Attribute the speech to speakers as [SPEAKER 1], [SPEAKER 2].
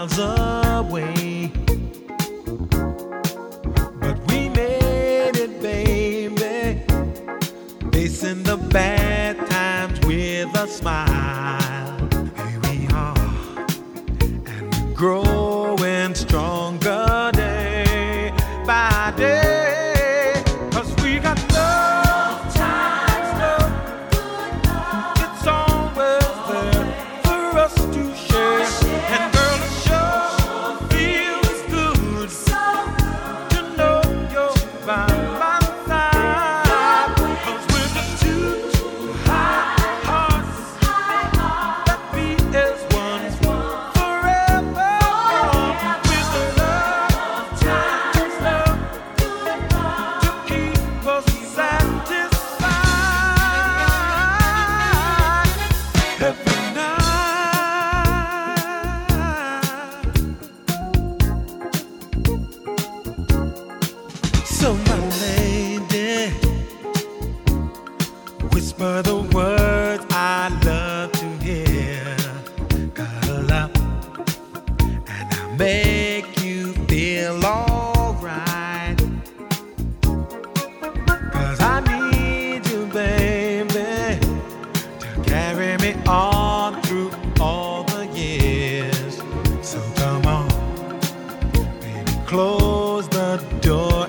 [SPEAKER 1] miles away. But we made it, baby, facing the bad times with a smile. Here we are, and we're growing stronger day by day. So my lady, whisper the words I love to hear. Cuddle up and I'll make you feel alright. 'Cause I need you, baby, to carry me on through all the years. So come on, baby, close the door.